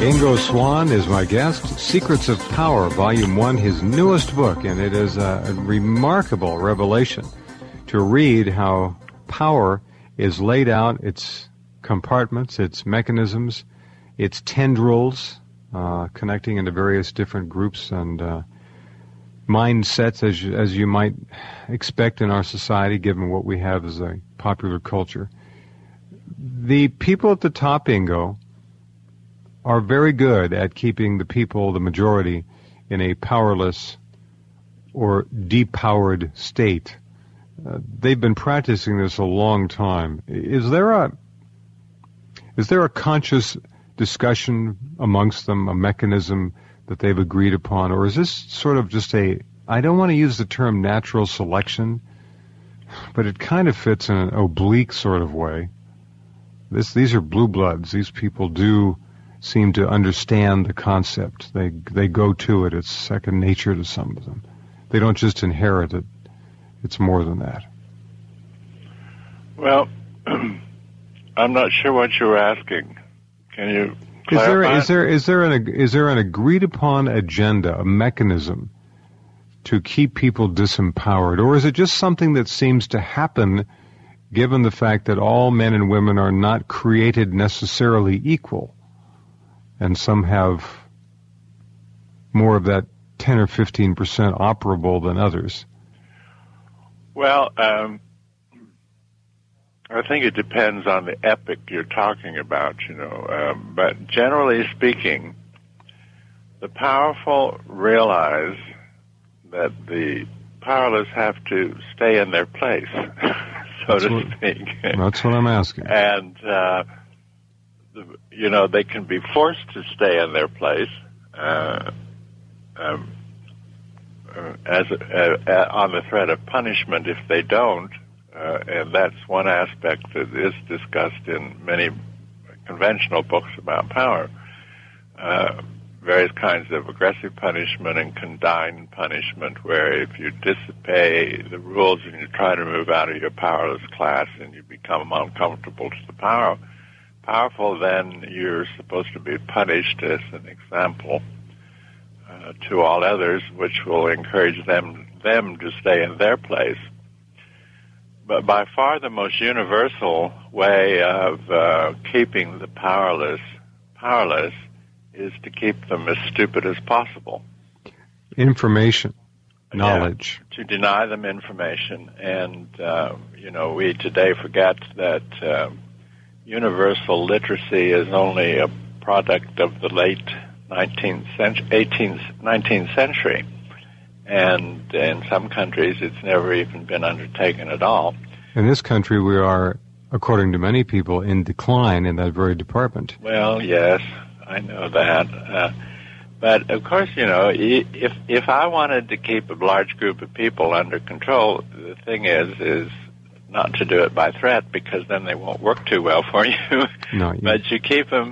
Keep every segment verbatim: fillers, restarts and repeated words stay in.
Ingo Swann is my guest. Secrets of Power, Volume one, his newest book, and it is a, a remarkable revelation to read how power is laid out, its compartments, its mechanisms, its tendrils, uh, connecting into various different groups and uh, mindsets, as you, as you might expect in our society, given what we have as a popular culture. The people at the top, Ingo, are very good at keeping the people, the majority, in a powerless or depowered state. Uh, they've been practicing this a long time. Is there a is there a conscious discussion amongst them, a mechanism that they've agreed upon, or is this sort of just a, I don't want to use the term natural selection, but it kind of fits in an oblique sort of way. This these are blue bloods. These people do seem to understand the concept. They they go to it. It's second nature to some of them. They don't just inherit it. It's more than that. Well, I'm not sure what you were asking. Can you clarify? Is there is there is there an is there an agreed upon agenda, a mechanism to keep people disempowered, or is it just something that seems to happen, given the fact that all men and women are not created necessarily equal? And some have more of that ten or fifteen percent operable than others. Well, um, I think it depends on the epoch you're talking about, you know. Um, but generally speaking, the powerful realize that the powerless have to stay in their place, so that's to what, speak. That's what I'm asking. And, uh, you know, they can be forced to stay in their place uh, um, uh, as uh, uh, on the threat of punishment if they don't, uh, and that's one aspect that is discussed in many conventional books about power. Uh, various kinds of aggressive punishment and condign punishment, where if you disobey the rules and you try to move out of your powerless class and you become uncomfortable to the power, powerful, then you're supposed to be punished as an example uh, to all others, which will encourage them them to stay in their place. But by far the most universal way of uh, keeping the powerless powerless is to keep them as stupid as possible. Information, knowledge. Yeah, to deny them information. And, uh, you know, we today forget that uh, universal literacy is only a product of the late nineteenth century, eighteenth, nineteenth century. And in some countries, it's never even been undertaken at all. In this country, we are, according to many people, in decline in that very department. Well, yes, I know that. Uh, but, of course, you know, if if I wanted to keep a large group of people under control, the thing is, is not to do it by threat, because then they won't work too well for you. No, you... But you keep them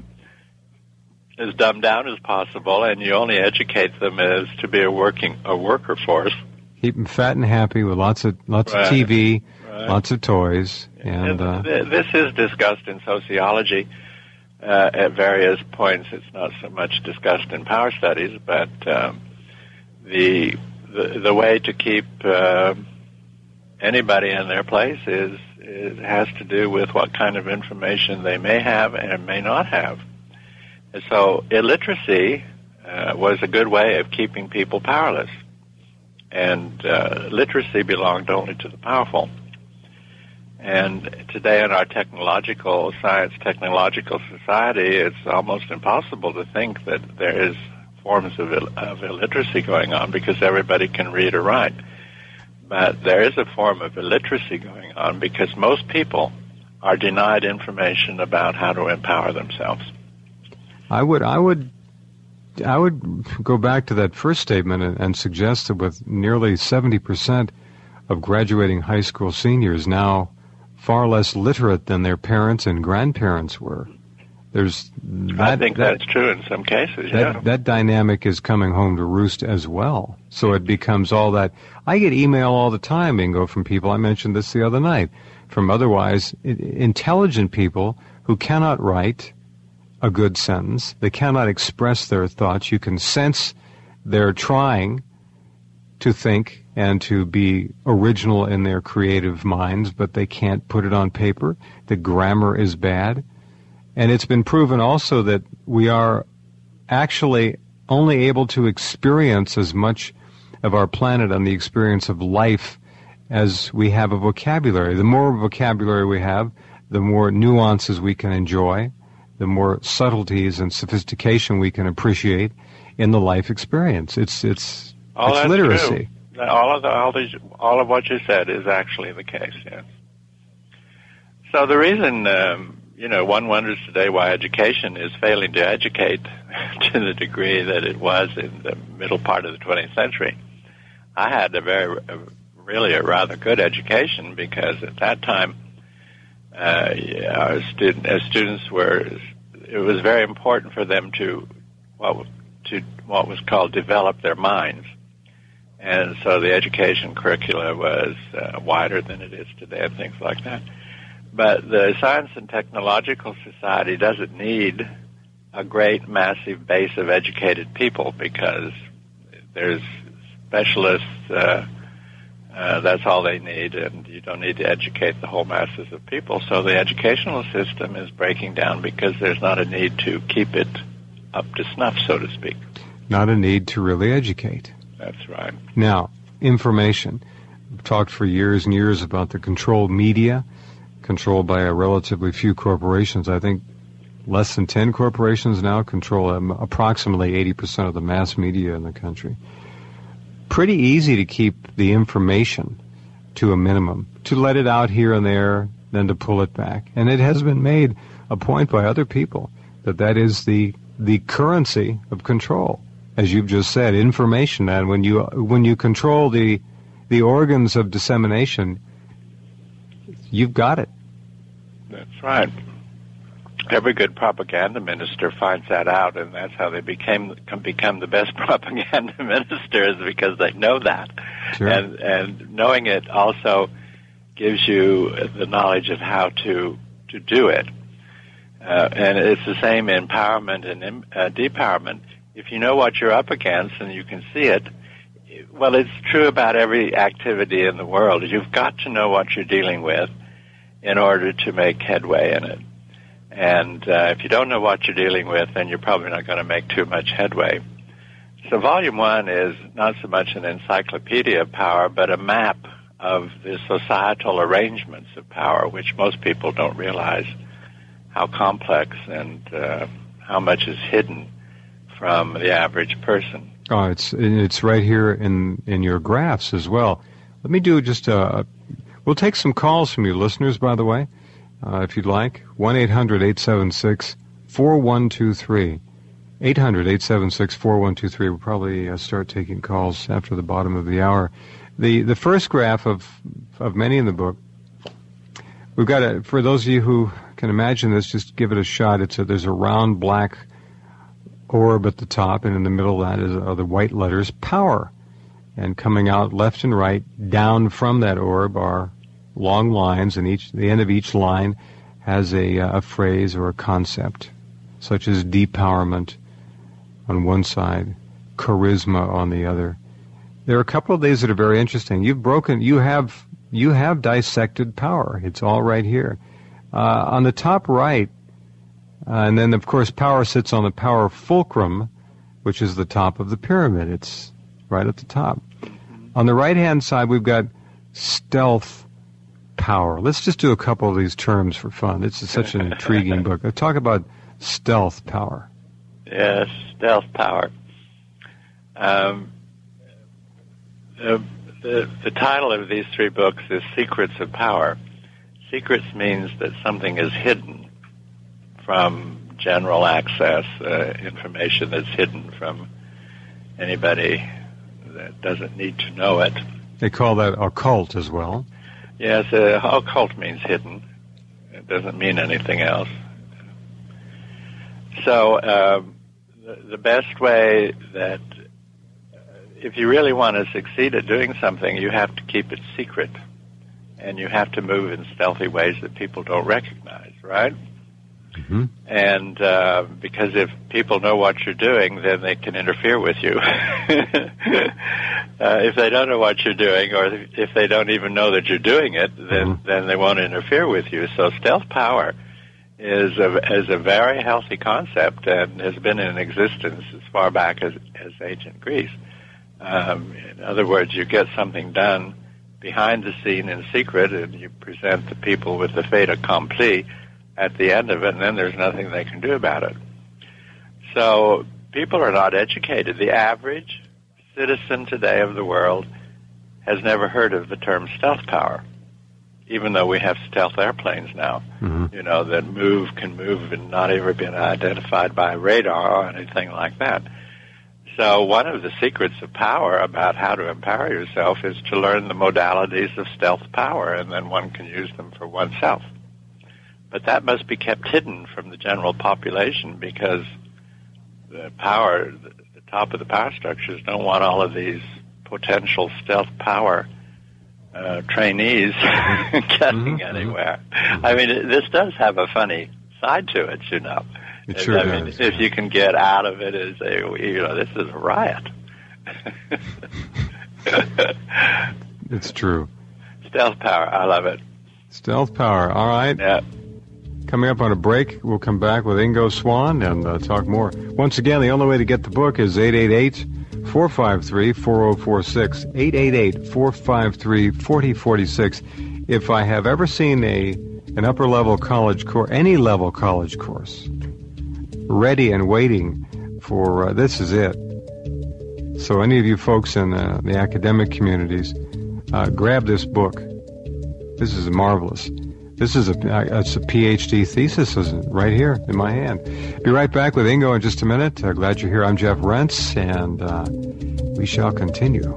as dumbed down as possible, and you only educate them as to be a working a worker force. Keep them fat and happy with lots of lots right. of T V, right. lots of toys, and uh, this is discussed in sociology uh, at various points. It's not so much discussed in power studies, but um, the, the the way to keep uh, anybody in their place is, is has to do with what kind of information they may have and may not have. And so illiteracy uh, was a good way of keeping people powerless. And uh, literacy belonged only to the powerful. And today in our technological, science technological society, it's almost impossible to think that there is forms of, Ill- of illiteracy going on, because everybody can read or write. But there is a form of illiteracy going on because most people are denied information about how to empower themselves. I would, I would, I would go back to that first statement and, and suggest that with nearly seventy percent of graduating high school seniors now far less literate than their parents and grandparents were, there's that, I think that, that's true in some cases. That, yeah, that dynamic is coming home to roost as well. So it becomes all that. I get email all the time, Ingo, from people. I mentioned this the other night, from otherwise intelligent people who cannot write a good sentence. They cannot express their thoughts. You can sense they're trying to think and to be original in their creative minds, but they can't put it on paper. The grammar is bad. And it's been proven also that we are actually only able to experience as much of our planet on the experience of life as we have a vocabulary. The more vocabulary we have, the more nuances we can enjoy, the more subtleties and sophistication we can appreciate in the life experience. It's it's all it's that's literacy. True. All of the, all these all of what you said is actually the case. Yes. So the reason um, you know one wonders today why education is failing to educate to the degree that it was in the middle part of the twentieth century. I had a very a, really a rather good education because at that time uh, our student as students were it was very important for them to what to what was called develop their minds. And so the education curricula was uh, wider than it is today and things like that. But the Science and Technological Society doesn't need a great, massive base of educated people because there's specialists, uh, uh, that's all they need, and you don't need to educate the whole masses of people. So the educational system is breaking down because there's not a need to keep it up to snuff, so to speak. Not a need to really educate. That's right. Now, information. We've talked for years and years about the controlled media, controlled by a relatively few corporations. I think less than ten corporations now control um, approximately eighty percent of the mass media in the country. Pretty easy to keep the information to a minimum, to let it out here and there, then to pull it back. And it has been made a point by other people that that is the the currency of control. As you've just said, information, and when you when you control the the organs of dissemination, you've got it. That's right. Every good propaganda minister finds that out, and that's how they became can become the best propaganda ministers because they know that, sure. and and knowing it also gives you the knowledge of how to to do it. Uh, and it's the same in empowerment and uh, depowerment. If you know what you're up against and you can see it, well, it's true about every activity in the world. You've got to know what you're dealing with in order to make headway in it. And uh, if you don't know what you're dealing with, then you're probably not going to make too much headway. So volume one is not so much an encyclopedia of power, but a map of the societal arrangements of power, which most people don't realize how complex and uh, how much is hidden from the average person. Oh, it's it's right here in, in your graphs as well. Let me do just a... We'll take some calls from you listeners, by the way, uh, if you'd like. one eight hundred eight seven six four one two three. eight hundred eight seven six four one two three. We'll probably uh, start taking calls after the bottom of the hour. The the first graph of of many in the book, we've got a... For those of you who can imagine this, just give it a shot. It's a, there's a round black orb at the top, and in the middle of that is, are the white letters, power. And coming out left and right, down from that orb are long lines, and each the end of each line has a, a phrase or a concept, such as depowerment on one side, charisma on the other. There are a couple of these that are very interesting. You've broken, you have, you have dissected power. It's all right here. Uh, on the top right, Uh, and then, of course, power sits on the power fulcrum, which is the top of the pyramid. It's right at the top. On the right-hand side, we've got stealth power. Let's just do a couple of these terms for fun. It's such an intriguing book. Let's talk about stealth power. Yes, stealth power. Um, the, the, the title of these three books is Secrets of Power. Secrets means that something is hidden from general access, uh, information that's hidden from anybody that doesn't need to know it. They call that occult as well. Yes, uh, occult means hidden. It doesn't mean anything else. So um, the, the best way that, uh, if you really want to succeed at doing something, you have to keep it secret. And you have to move in stealthy ways that people don't recognize, right? Mm-hmm. And uh, because if people know what you're doing, then they can interfere with you. uh, if they don't know what you're doing, or if they don't even know that you're doing it, then, mm-hmm. then they won't interfere with you. So stealth power is a, is a very healthy concept and has been in existence as far back as, as ancient Greece. Um, in other words, you get something done behind the scene in secret, and you present the people with the fait accompli at the end of it, and then there's nothing they can do about it. So people are not educated. The average citizen today of the world has never heard of the term stealth power, even though we have stealth airplanes now, mm-hmm. you know, that move, can move and not ever been identified by radar or anything like that. So one of the secrets of power about how to empower yourself is to learn the modalities of stealth power, and then one can use them for oneself. But that must be kept hidden from the general population, because the power, the top of the power structures don't want all of these potential stealth power uh, trainees getting mm-hmm. anywhere. Mm-hmm. I mean, this does have a funny side to it, you know. It sure I does. mean, if you can get out of it as a, you know, this is a riot. It's true. Stealth power, I love it. Stealth power, all right. Yeah. Coming up on a break, we'll come back with Ingo Swann and uh, talk more. Once again, the only way to get the book is eight eight eight, four five three, four zero four six, eight eight eight, four five three, four zero four six. If I have ever seen a an upper-level college course, any level college course, ready and waiting for, uh, this is it. So any of you folks in uh, the academic communities, uh, grab this book. This is marvelous. This is a, uh, it's a P H D thesis right here in my hand. Be right back with Ingo in just a minute. Uh, glad you're here. I'm Jeff Rentz, and uh, we shall continue.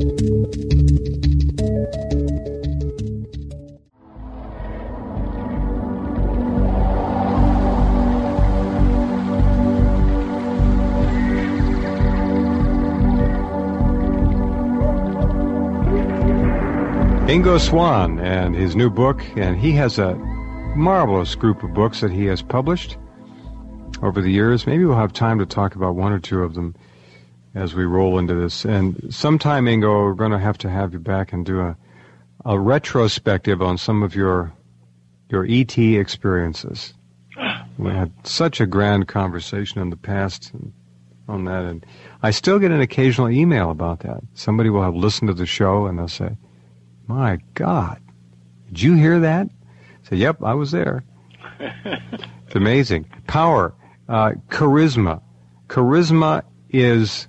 Ingo Swann and his new book, and he has a marvelous group of books that he has published over the years. Maybe we'll have time to talk about one or two of them as we roll into this. And sometime, Ingo, we're going to have to have you back and do a, a retrospective on some of your your E T experiences. We had such a grand conversation in the past on that, and I still get an occasional email about that. Somebody will have listened to the show, and they'll say, "My God, did you hear that?" I say, "Yep, I was there." It's amazing. Power, uh, charisma. Charisma is,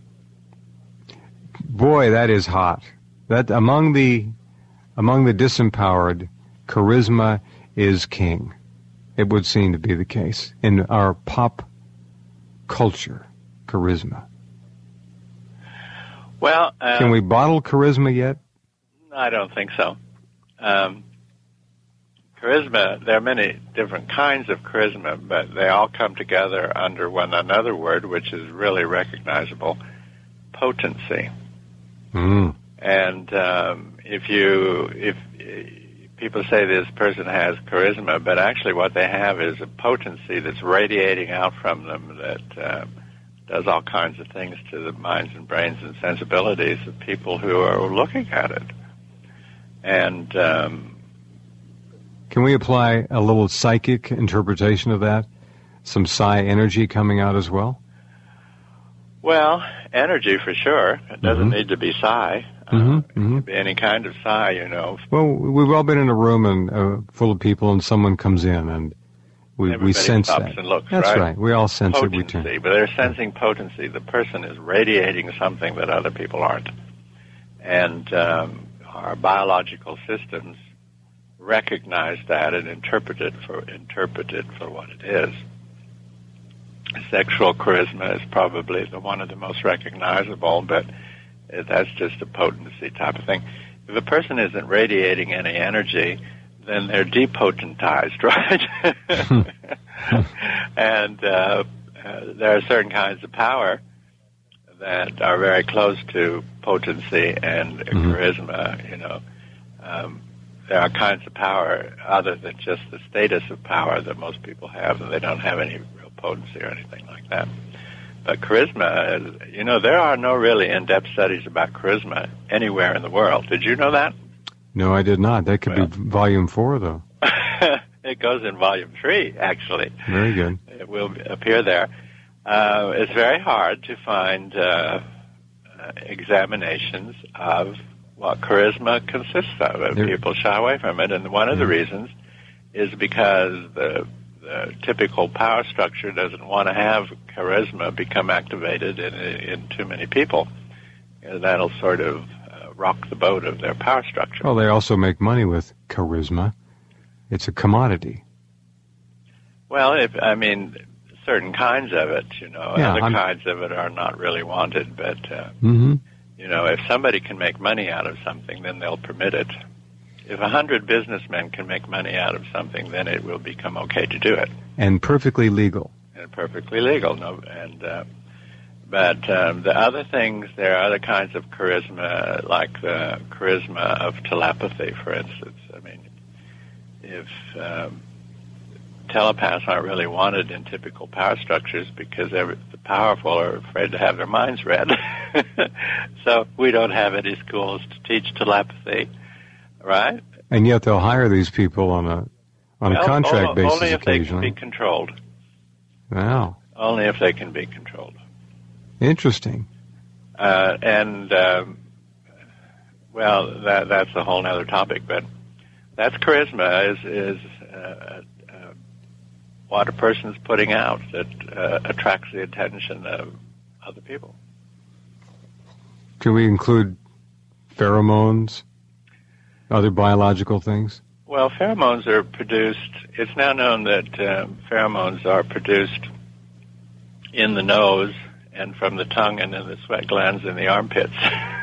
boy, that is hot. That among the among the disempowered, charisma is king. It would seem to be the case in our pop culture. Charisma. Well, uh, can we bottle charisma yet? I don't think so. Um, charisma, there are many different kinds of charisma, but they all come together under one another word, which is really recognizable: potency. Mm. And um, if you, if people say this person has charisma, but actually what they have is a potency that's radiating out from them that uh, does all kinds of things to the minds and brains and sensibilities of people who are looking at it. And um, can we apply a little psychic interpretation of that? Some psi energy coming out as well? Well, energy for sure. It doesn't mm-hmm. need to be psi. Uh, mm-hmm. It mm-hmm. could be any kind of psi, you know. Well, we've all been in a room and uh, full of people, and someone comes in, and we, Everybody we sense stops that. and looks, That's right? right. We all sense potency, it. We turn. But they're sensing potency. The person is radiating something that other people aren't. And um, our biological systems recognize that and interpret it for interpret it for what it is. Sexual charisma is probably the one of the most recognizable, but that's just a potency type of thing. If a person isn't radiating any energy, then they're depotentized, right? And uh, uh, there are certain kinds of power that are very close to potency and mm-hmm. charisma, you know. Um, there are kinds of power other than just the status of power that most people have, and they don't have any real potency or anything like that. But charisma, is, you know, there are no really in-depth studies about charisma anywhere in the world. Did you know that? No, I did not. That could well, be volume four, though. It goes in volume three, actually. Very good. It will appear there. Uh, it's very hard to find uh, uh, examinations of what charisma consists of, and people shy away from it. And one of the reasons is because the, the typical power structure doesn't want to have charisma become activated in, in too many people. And that'll sort of uh, rock the boat of their power structure. Well, they also make money with charisma. It's a commodity. Well, if I mean, certain kinds of it, you know, yeah, other I'm... kinds of it are not really wanted, but... Uh, mm-hmm. You know, if somebody can make money out of something, then they'll permit it. If a hundred businessmen can make money out of something, then it will become okay to do it. And perfectly legal. And perfectly legal. No, and uh, but um, the other things, there are other kinds of charisma, like the charisma of telepathy, for instance. I mean, if um, telepaths aren't really wanted in typical power structures because every, the powerful are afraid to have their minds read. So we don't have any schools to teach telepathy, right? And yet they'll hire these people on a on well, a contract only, basis only if occasionally. They can be controlled. Wow. Only if they can be controlled. Interesting. Uh, and um, well, that that's a whole other topic, but that's charisma is is uh, uh, what a person's putting out that uh, attracts the attention of other people. Can we include pheromones, other biological things? Well, pheromones are produced, it's now known that uh, pheromones are produced in the nose and from the tongue and in the sweat glands in the armpits.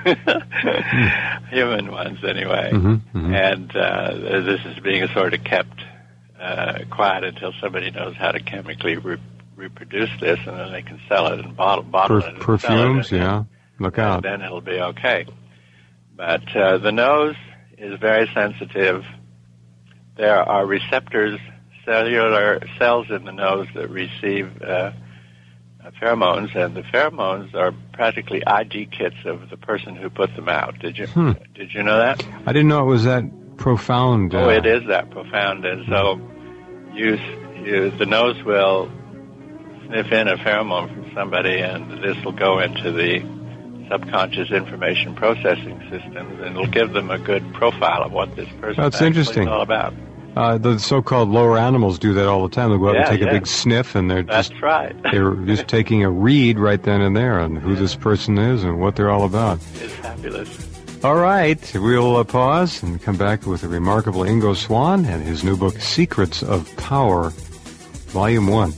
Human ones, anyway. Mm-hmm, mm-hmm. And uh, this is being sort of kept uh, quiet until somebody knows how to chemically re- reproduce this, and then they can sell it and bottle, bottle per- it. And perfumes, sell it, yeah. Look out. And then it'll be okay. But uh, the nose is very sensitive. There are receptors, cellular cells in the nose that receive uh, pheromones, and the pheromones are practically I D kits of the person who put them out. Did you hmm. Did you know that? I didn't know it was that profound. Uh... Oh, it is that profound, and so you, you, the nose will sniff in a pheromone from somebody, and this will go into the subconscious information processing systems, and it'll give them a good profile of what this person That's actually interesting. is all about. Uh, the so-called lower animals do that all the time. They'll go out yeah, and take yeah. a big sniff, and they're That's just right. they're just taking a read right then and there on who yeah. this person is and what they're all about. It's fabulous. All right, we'll uh, pause and come back with the remarkable Ingo Swann and his new book, Secrets of Power, Volume one.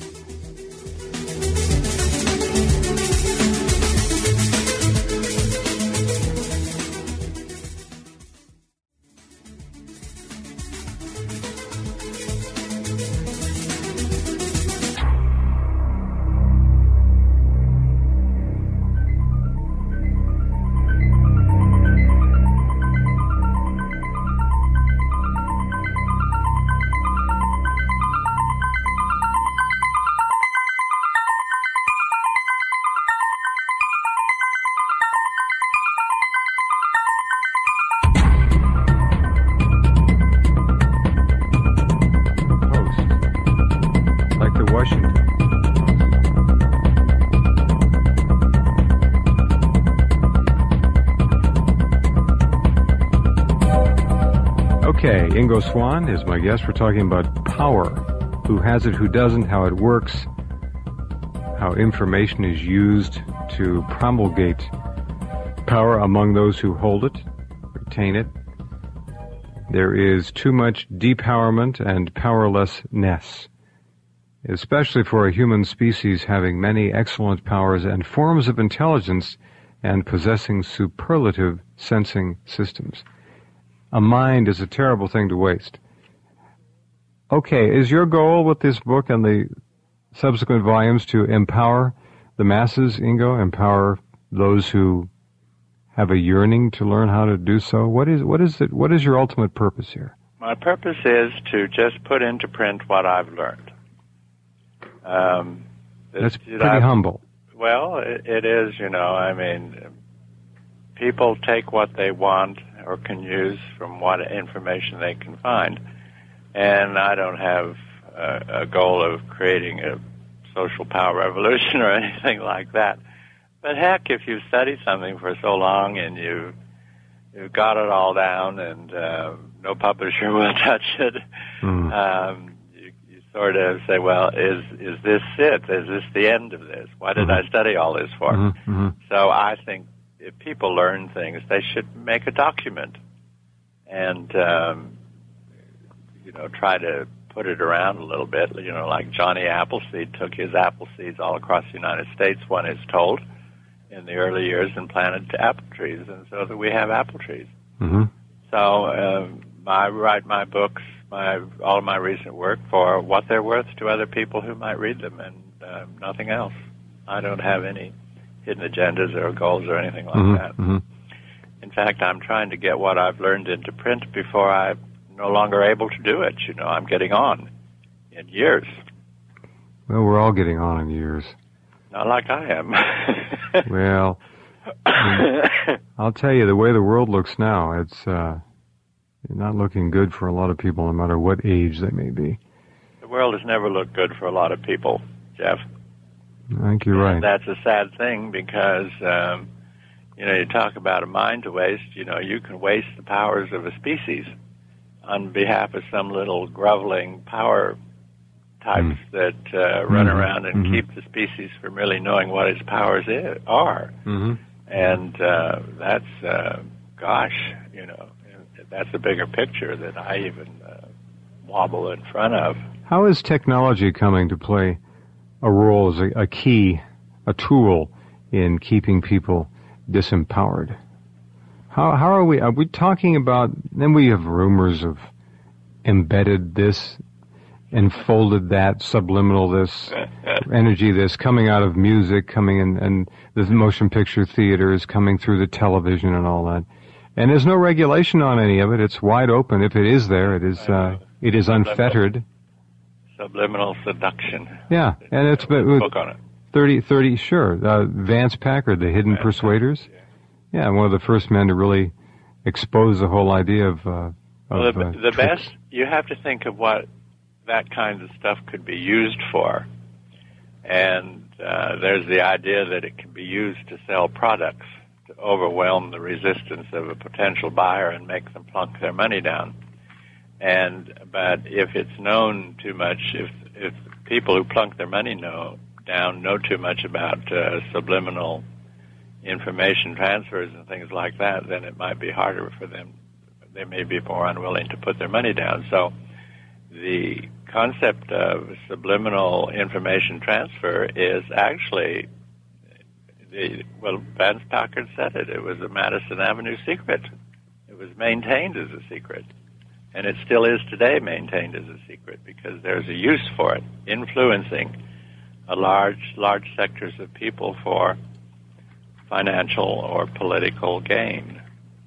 Okay, Ingo Swann is my guest. We're talking about power. Who has it, who doesn't, how it works, how information is used to promulgate power among those who hold it, retain it. There is too much depowerment and powerlessness, especially for a human species having many excellent powers and forms of intelligence and possessing superlative sensing systems. A mind is a terrible thing to waste. Okay, is your goal with this book and the subsequent volumes to empower the masses, Ingo? Empower those who have a yearning to learn how to do so? What is what is it? What is your ultimate purpose here? my purpose is to just put into print what I've learned. Um, That's pretty I've, humble. Well, it, it is, you know, I mean, people take what they want or can use from what information they can find. And I don't have a, a goal of creating a social power revolution or anything like that. But heck, if you've studied something for so long and you've, you've got it all down and uh, no publisher will touch it, mm. um, you, you sort of say, well, is is this it? Is this the end of this? Why did mm-hmm. I study all this for? Mm-hmm. Mm-hmm. So I think if people learn things, they should make a document and, um, you know, try to put it around a little bit. You know, like Johnny Appleseed took his apple seeds all across the United States, one is told, in the early years and planted apple trees, and so that we have apple trees. Mm-hmm. So um, I write my books, my all of my recent work, for what they're worth to other people who might read them, and uh, nothing else. I don't have any hidden agendas or goals or anything like mm-hmm. that. Mm-hmm. In fact, I'm trying to get what I've learned into print before I'm no longer able to do it. You know, I'm getting on in years. Well, we're all getting on in years. Not like I am. Well, I'll tell you, the way the world looks now, it's uh, not looking good for a lot of people, no matter what age they may be. The world has never looked good for a lot of people, Jeff. I think you're right. And that's a sad thing because, um, you know, you talk about a mind to waste. You know, you can waste the powers of a species on behalf of some little groveling power types mm. that uh, run mm-hmm. around and mm-hmm. keep the species from really knowing what its powers is, are. Mm-hmm. And uh, that's, uh, gosh, you know, that's a bigger picture that I even uh, wobble in front of. How is technology coming to play a role as a, a key, a tool in keeping people disempowered? How how are we, are we talking about, then we have rumors of embedded this, enfolded that, subliminal this, energy this, coming out of music, coming in, and the motion picture theater is coming through the television and all that. And there's no regulation on any of it. It's wide open. If it is there, it is, uh, it is unfettered. Subliminal seduction. Yeah, and it's been book on it. thirty, thirty, sure. Uh, Vance Packard, The Hidden Vance Persuaders. Packard, yeah. yeah, one of the first men to really expose the whole idea of, uh, of well, the, uh, the best, you have to think of what that kind of stuff could be used for. And uh, there's the idea that it can be used to sell products, to overwhelm the resistance of a potential buyer and make them plunk their money down. And but if it's known too much, if if people who plunk their money know down know too much about uh, subliminal information transfers and things like that, then it might be harder for them. They may be more unwilling to put their money down. So the concept of subliminal information transfer is actually, the, well, Vance Packard said it. It was a Madison Avenue secret. It was maintained as a secret. And it still is today maintained as a secret because there's a use for it, influencing a large, large sectors of people for financial or political gain.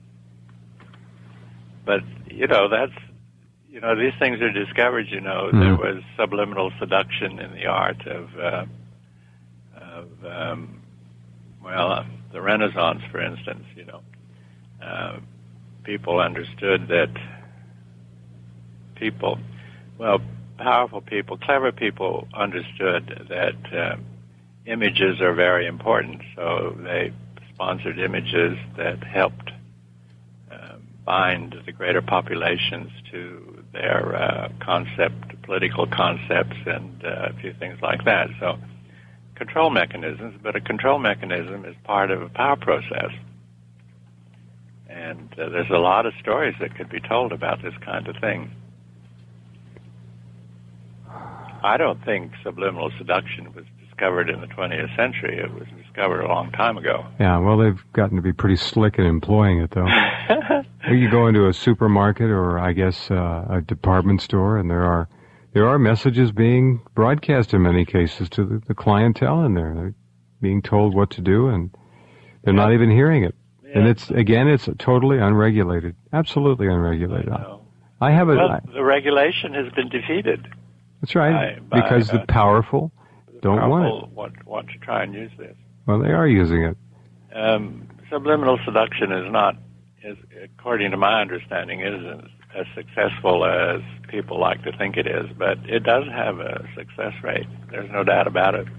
But, you know, that's, you know, these things are discovered, you know. Mm-hmm. There was subliminal seduction in the art of, uh, of um, well, uh, the Renaissance, for instance, you know. Uh, people understood that people, well, powerful people, clever people understood that uh, images are very important, so they sponsored images that helped uh, bind the greater populations to their uh, concept, political concepts, and uh, a few things like that. So control mechanisms, but a control mechanism is part of a power process. And uh, there's a lot of stories that could be told about this kind of thing. I don't think subliminal seduction was discovered in the twentieth century. It was discovered a long time ago. Yeah, well, they've gotten to be pretty slick at employing it, though. You go into a supermarket or, I guess, uh, a department store, and there are there are messages being broadcast in many cases to the, the clientele in there. They're being told what to do, and they're yeah. not even hearing it. Yeah. And it's, again, it's totally unregulated. Absolutely unregulated. I know. I have a... Well, I, the regulation has been defeated. That's right, by, because by, the powerful the don't powerful want it. Want, want to try and use this. Well, they are using it. Um, subliminal seduction is not, is, according to my understanding, isn't as successful as people like to think it is, but it does have a success rate. There's no doubt about it.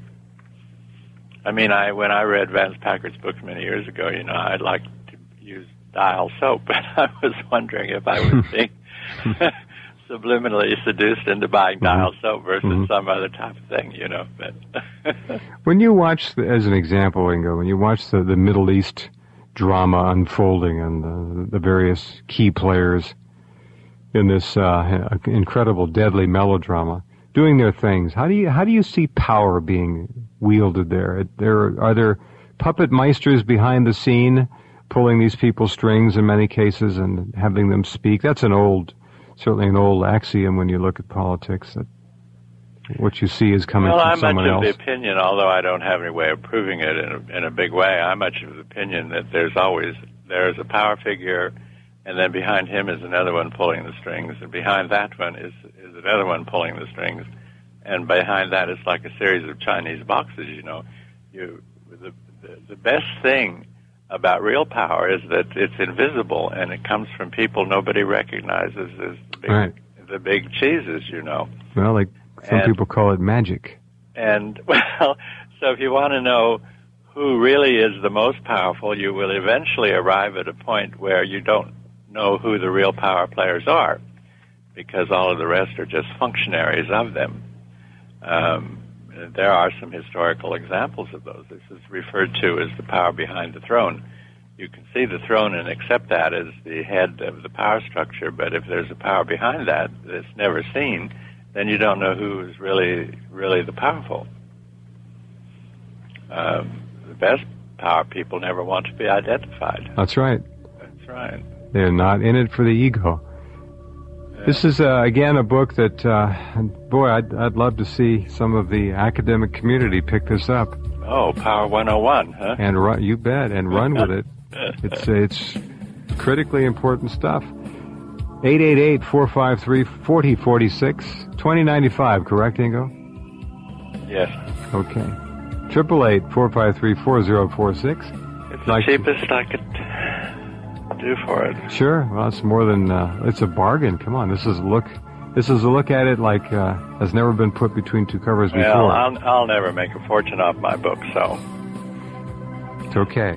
I mean, I when I read Vance Packard's books many years ago, you know, I'd like to use dial soap, but I was wondering if I was being subliminally seduced into buying mm-hmm. dial soap versus mm-hmm. some other type of thing, you know. But when you watch, the, as an example, Ingo, when you watch the, the Middle East drama unfolding and the, the various key players in this uh, incredible, deadly melodrama doing their things, how do you how do you see power being wielded there? There are there puppet meisters behind the scene pulling these people's strings in many cases and having them speak. That's an old, certainly an old axiom when you look at politics, that what you see is coming well, from I'm someone else. Well, I'm much of the opinion, although I don't have any way of proving it in a, in a big way, I'm much of the opinion that there's always, there's a power figure, and then behind him is another one pulling the strings, and behind that one is, is another one pulling the strings, and behind that is like a series of Chinese boxes, you know. You, the, the, the best thing about real power is that it's invisible, and it comes from people nobody recognizes as the big, right. the big cheeses, you know. Well, like some and, people call it magic. And, well, so if you want to know who really is the most powerful, you will eventually arrive at a point where you don't know who the real power players are, because all of the rest are just functionaries of them. Um, there are some historical examples of those. This is referred to as the power behind the throne. You can see the throne and accept that as the head of the power structure, but if there's a power behind that that's never seen, then you don't know who is really, really the powerful. Um, the best power people never want to be identified. That's right. That's right. They're not in it for the ego. Yeah. This is, uh, again, a book that, uh, boy, I'd, I'd love to see some of the academic community pick this up. Oh, Power one oh one, huh? And run, you bet, and run with it. It's it's critically important stuff. eight eight eight, four five three, four zero four six, twenty ninety-five, correct, Ingo? Yes. Okay. Triple eight four five three four zero four six. It's like the cheapest I could do for it. Sure. Well, it's more than uh, it's a bargain. Come on, this is a look. This is a look at it like uh, has never been put between two covers well, before. Well, I'll I'll never make a fortune off my book, so it's okay.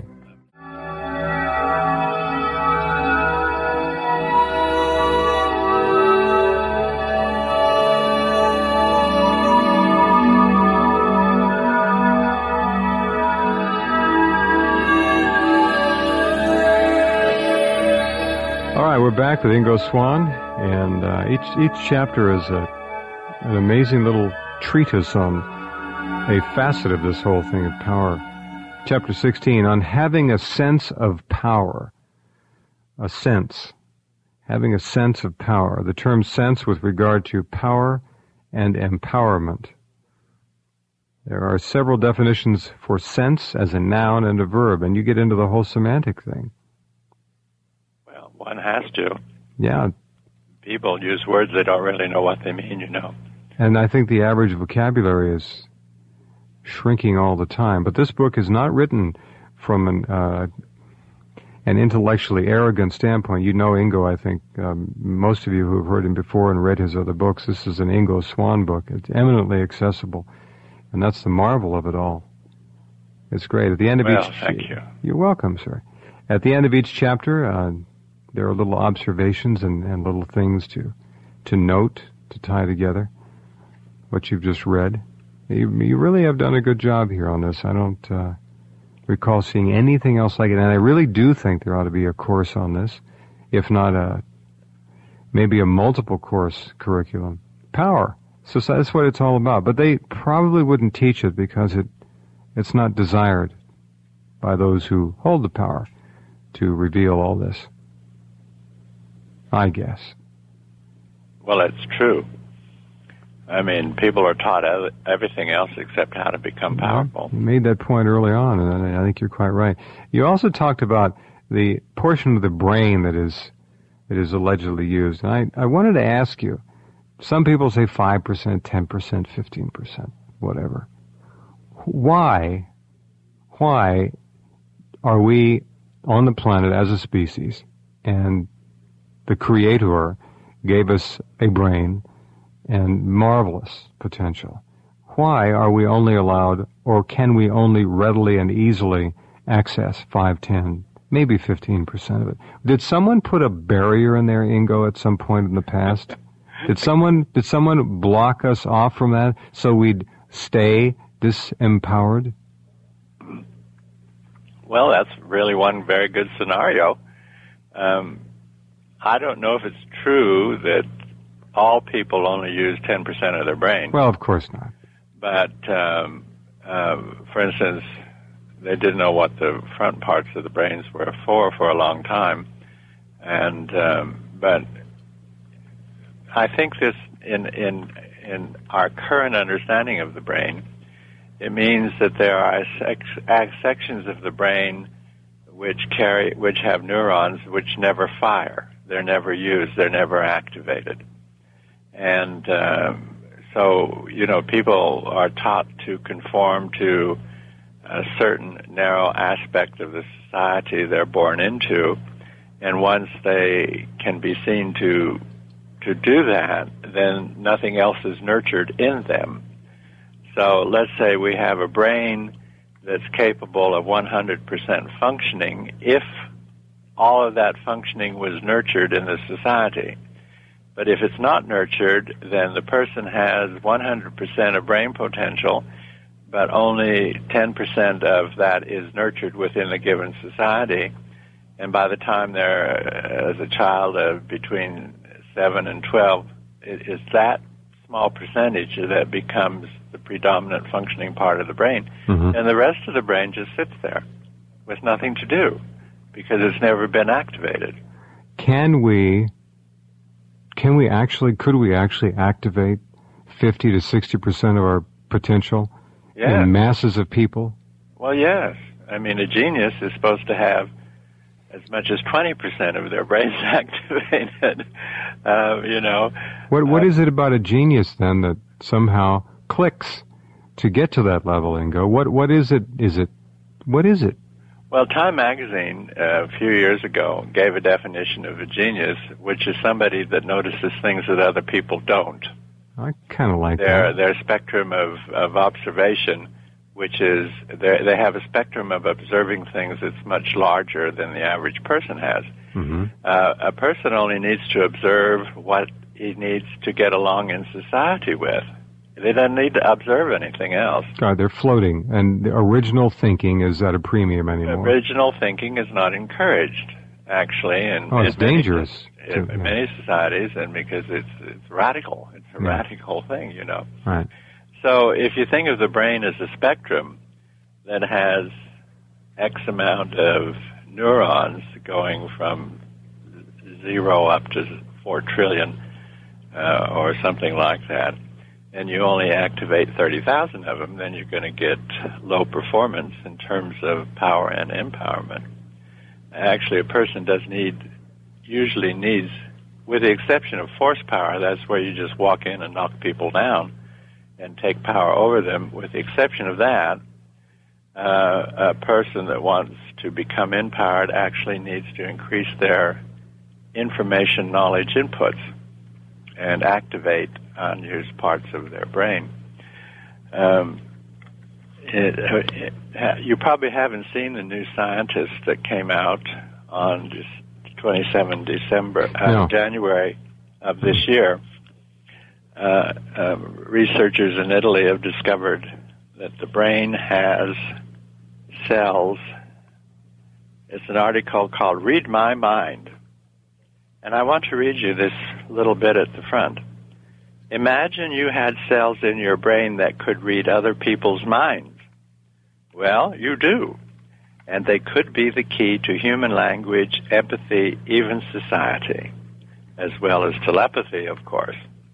We're back with Ingo Swann, and uh, each each chapter is a, an amazing little treatise on a facet of this whole thing of power. Chapter sixteen, on having a sense of power. A sense. Having a sense of power. The term sense with regard to power and empowerment. There are several definitions for sense as a noun and a verb, and you get into the whole semantic thing. One has to. Yeah. People use words they don't really know what they mean, you know. And I think the average vocabulary is shrinking all the time. But this book is not written from an uh, an intellectually arrogant standpoint. You know Ingo, I think. Um, most of you who have heard him before and read his other books, this is an Ingo Swann book. It's eminently accessible. And that's the marvel of it all. It's great. At the end of well, each... thank you. You're welcome, sir. At the end of each chapter... Uh, there are little observations and, and little things to to note, to tie together what you've just read. You, you really have done a good job here on this. I don't uh, recall seeing anything else like it, and I really do think there ought to be a course on this, if not a maybe a multiple course curriculum. Power. So that's what it's all about. But they probably wouldn't teach it because it it's not desired by those who hold the power to reveal all this. I guess. Well, it's true. I mean, people are taught everything else except how to become powerful. You made that point early on, and I think you're quite right. You also talked about the portion of the brain that is it is allegedly used. And I, I wanted to ask you, some people say five percent, ten percent, fifteen percent, whatever. Why, why are we on the planet as a species, and the Creator gave us a brain and marvelous potential? Why are we only allowed, or can we only readily and easily access five, ten, maybe fifteen percent of it? Did someone put a barrier in there, Ingo, at some point in the past? Did someone did someone block us off from that so we'd stay disempowered? Well, that's really one very good scenario. Um, I don't know if it's true that all people only use ten percent of their brain. Well, of course not. But, um, uh, for instance, they didn't know what the front parts of the brains were for for a long time. And, um, but I think this, in, in, in our current understanding of the brain, it means that there are sec- sections of the brain which carry, which have neurons which never fire. They're never used. They're never activated. And, um, So, you know, people are taught to conform to a certain narrow aspect of the society they're born into, and once they can be seen to to do that, then nothing else is nurtured in them. So let's say we have a brain that's capable of one hundred percent functioning if all of that functioning was nurtured in the society. But if it's not nurtured, then the person has one hundred percent of brain potential, but only ten percent of that is nurtured within a given society. And by the time they're, as a child of between seven and twelve, it is that small percentage that becomes the predominant functioning part of the brain. Mm-hmm. And the rest of the brain just sits there with nothing to do because it's never been activated. Can we... Can we actually, could we actually activate fifty to sixty percent of our potential yeah. in masses of people? Well, yes. I mean, a genius is supposed to have as much as twenty percent of their brains activated, uh, you know. What What uh, is it about a genius, then, that somehow clicks to get to that level, Ingo? What What is it? Is it, what is it? Well, Time magazine uh, a few years ago gave a definition of a genius, which is somebody that notices things that other people don't. I kind of like their, that. Their spectrum of, of observation, which is they have a spectrum of observing things that's much larger than the average person has. Mm-hmm. Uh, a person only needs to observe what he needs to get along in society with. They don't need to observe anything else. God, they're floating, and the original thinking is at a premium anymore. Original thinking is not encouraged, actually. And oh, it's in dangerous. Many, in to, many yeah. societies, and because it's it's radical. It's a yeah. radical thing, you know. Right. So if you think of the brain as a spectrum that has X amount of neurons going from zero up to four trillion uh, or something like that, and you only activate thirty thousand of them, then you're going to get low performance in terms of power and empowerment. Actually, a person does need, usually needs, with the exception of force power, that's where you just walk in and knock people down and take power over them. With the exception of that, uh, a person that wants to become empowered actually needs to increase their information knowledge inputs and activate unused parts of their brain. Um, it, it, you probably haven't seen the new Scientist that came out on twenty-seventh December, uh, no. January of this year. Uh, uh, researchers in Italy have discovered that the brain has cells. It's an article called Read My Mind. And I want to read you this little bit at the front. Imagine you had cells in your brain that could read other people's minds. Well, you do. And they could be the key to human language, empathy, even society, as well as telepathy, of course.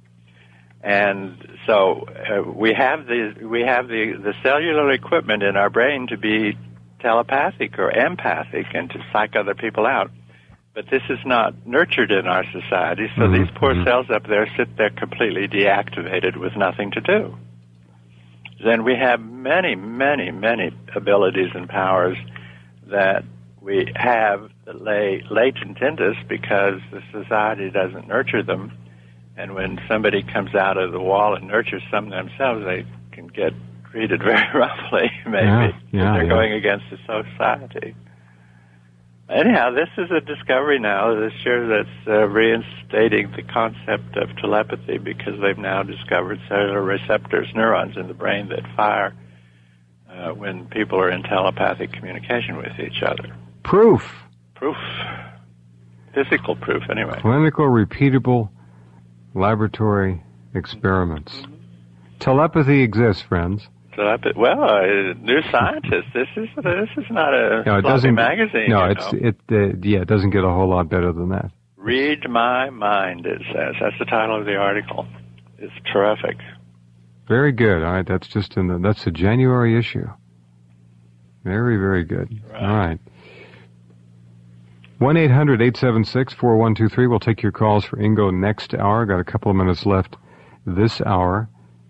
And so uh, we have the we have the, the cellular equipment in our brain to be telepathic or empathic and to psych other people out. But this is not nurtured in our society, so mm-hmm. these poor mm-hmm. cells up there sit there completely deactivated with nothing to do. Then we have many, many, many abilities and powers that we have that lay latent in us because the society doesn't nurture them. And when somebody comes out of the wall and nurtures some themselves, they can get treated very roughly, maybe. Yeah, yeah, they're yeah. going against the society. Anyhow, this is a discovery now this year that's uh, reinstating the concept of telepathy because they've now discovered cellular receptors, neurons in the brain that fire uh, when people are in telepathic communication with each other. Proof. Proof. Physical proof, anyway. Clinical, repeatable laboratory experiments. Mm-hmm. Telepathy exists, friends. Telepathy. Well, uh, new scientists. This is this is not a no, it sloppy doesn't, magazine. No, you it's know. it. Uh, yeah, it doesn't get a whole lot better than that. Read my mind. It says that's the title of the article. It's terrific. Very good. All right, that's just in the that's the January issue. Very, very good. Right. All right. one eight hundred eight seven six four one two three. We'll take your calls for Ingo next hour. Got a couple of minutes left this hour.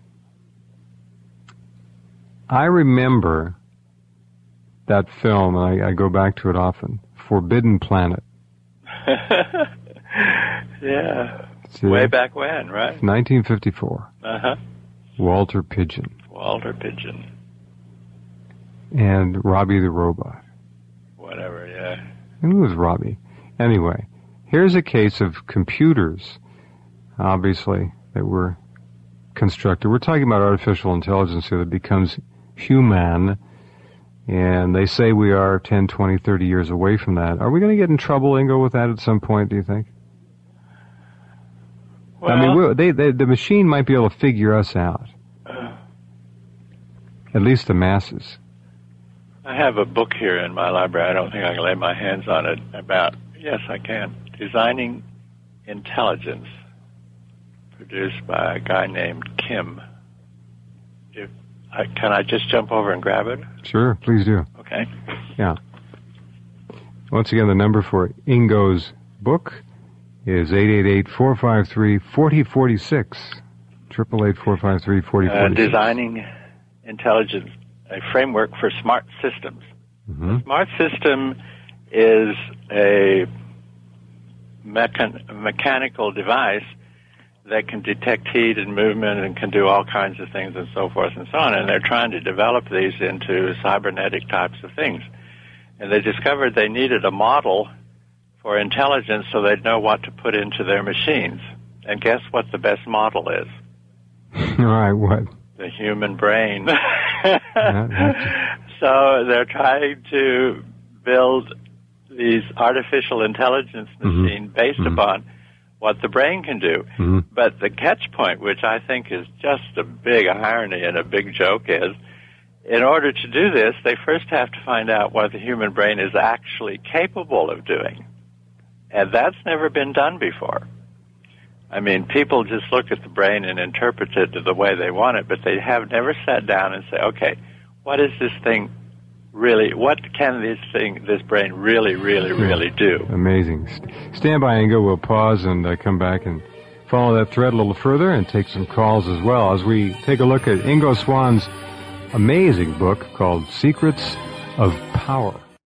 I remember that film, and I, I go back to it often, Forbidden Planet. Yeah. See? Way back when, right? nineteen fifty-four. Uh-huh. Walter Pidgeon. Walter Pidgeon. And Robbie the Robot. Whatever, yeah. And who was Robbie? Anyway, here's a case of computers, obviously, that were constructed. We're talking about artificial intelligence here that becomes human, and they say we are ten, twenty, thirty years away from that. Are we going to get in trouble, Ingo, with that at some point, do you think? Well, I mean, we'll, they, they, the machine might be able to figure us out. Uh, At least the masses. I have a book here in my library. I don't think I can lay my hands on it about, yes, I can, Designing Intelligence, produced by a guy named Kim. If I, can I just jump over and grab it? Sure, please do. Okay. Yeah. Once again, the number for Ingo's book is eight eight eight, four five three, four zero four six. eight eight eight, four five three, four zero four six. Uh, Designing Intelligence, a framework for smart systems. Mm-hmm. A smart system is a mechan- mechanical device that can detect heat and movement and can do all kinds of things and so forth and so on. And they're trying to develop these into cybernetic types of things. And they discovered they needed a model for intelligence so they'd know what to put into their machines. And guess what the best model is? All right, what? The human brain. Yeah, so they're trying to build these artificial intelligence machine mm-hmm. based mm-hmm. upon what the brain can do. Mm-hmm. But the catch point, which I think is just a big irony and a big joke, is in order to do this, they first have to find out what the human brain is actually capable of doing. And that's never been done before. I mean, people just look at the brain and interpret it the way they want it, but they have never sat down and say, okay, what is this thing really, what can this thing, this brain really, really, really do? Amazing. Stand by, Ingo. We'll pause and uh, come back and follow that thread a little further and take some calls as well as we take a look at Ingo Swann's amazing book called Secrets of Power.